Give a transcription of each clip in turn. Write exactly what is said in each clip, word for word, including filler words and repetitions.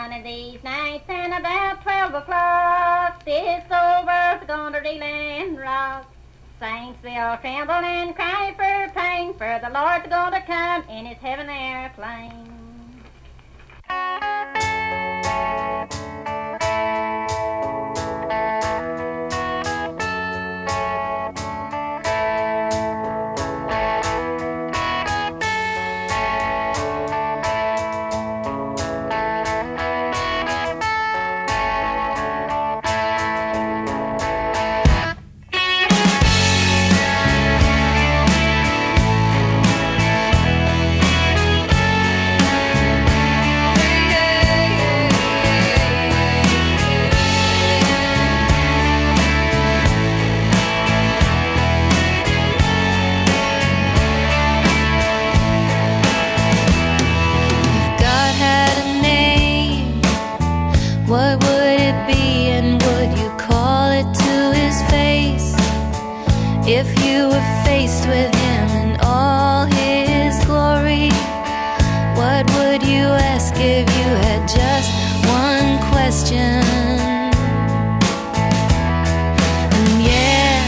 One of these nights and about twelve o'clock, this old world's gonna reel and rock. Saints will tremble and cry for pain, for the Lord's gonna come in his heaven airplane. What would it be, and would you call it to his face? If you were faced with him in all his glory, what would you ask if you had just one question? And yeah,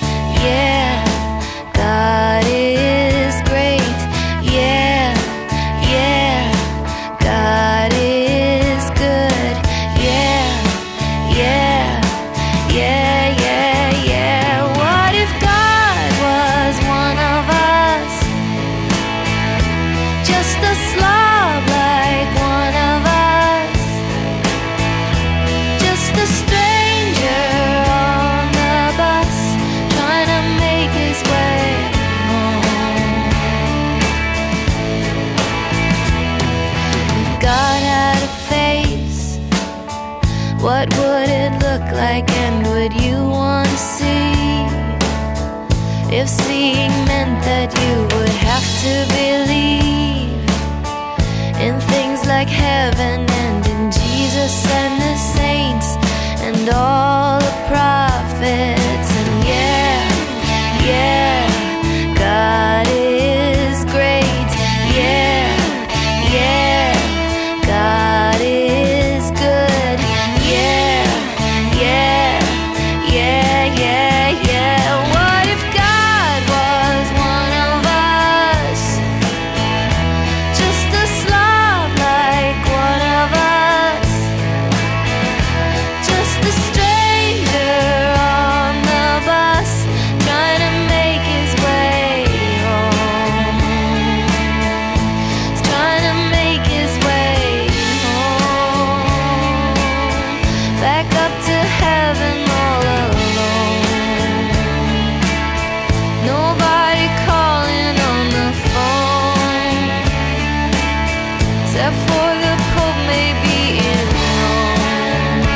yeah, God is great. Yeah, yeah, God is good. Yeah, yeah, yeah, yeah, yeah. What if God was one of us? Just a slob like one of us. Just a stranger on the bus, trying to make his way home. If God had a face, what would it look like, and would you want to see? If seeing meant that you would have to believe in things like heaven and in Jesus and the saints and all the prophets. And yeah, yeah, God is great. Yeah, yeah, God is good. Yeah, yeah, yeah, yeah, yeah. What if God was one of us? Just a slob like one of us. Just a stranger on the bus, trying to make his way home. He's trying to make his way home. Back up to heaven all alone. Nobody calling on the phone, except for the Pope maybe in Rome.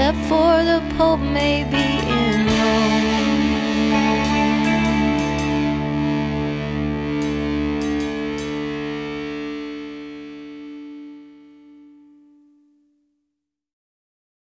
except for the Pope may be in